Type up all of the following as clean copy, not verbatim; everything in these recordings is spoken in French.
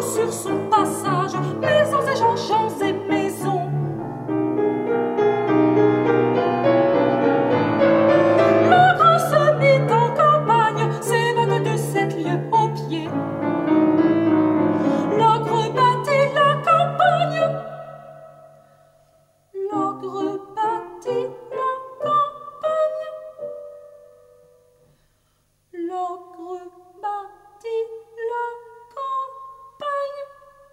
sur son passage, maisons et champs et maisons. L'ogre se mit en campagne, ses bottes de 7 lieues aux pieds. L'ogre battit la campagne. L'ogre battit la campagne. L'ogre battit la campagne.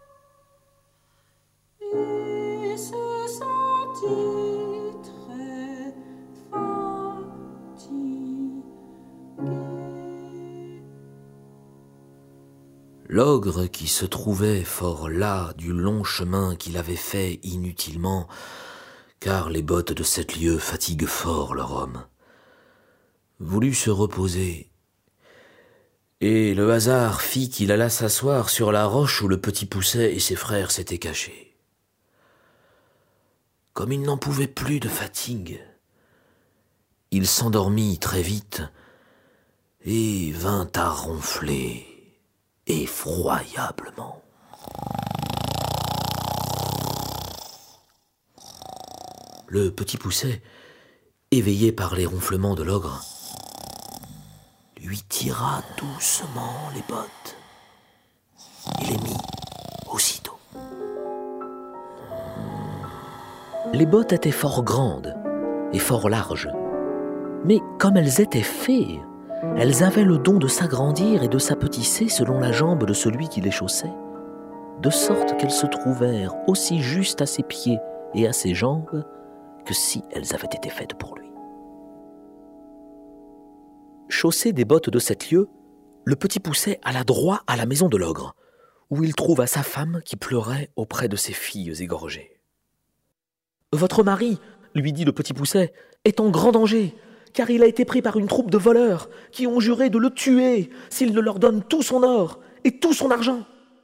Il se sentit très fatigué. L'ogre, qui se trouvait fort las du long chemin qu'il avait fait inutilement, car les bottes de 7 lieues fatiguent fort leur homme, voulut se reposer, et le hasard fit qu'il alla s'asseoir sur la roche où le Petit Poucet et ses frères s'étaient cachés. Comme il n'en pouvait plus de fatigue, il s'endormit très vite et vint à ronfler effroyablement. Le Petit Poucet, éveillé par les ronflements de l'ogre, lui tira doucement les bottes et les mit aussitôt. Les bottes étaient fort grandes et fort larges, mais comme elles étaient fées, elles avaient le don de s'agrandir et de s'apetisser selon la jambe de celui qui les chaussait, de sorte qu'elles se trouvèrent aussi justes à ses pieds et à ses jambes que si elles avaient été faites pour lui. Chaussé des bottes de 7 lieues, le Petit Poucet alla droit à la maison de l'ogre, où il trouva sa femme qui pleurait auprès de ses filles égorgées. « Votre mari, lui dit le Petit Poucet, est en grand danger, car il a été pris par une troupe de voleurs qui ont juré de le tuer s'il ne leur donne tout son or et tout son argent.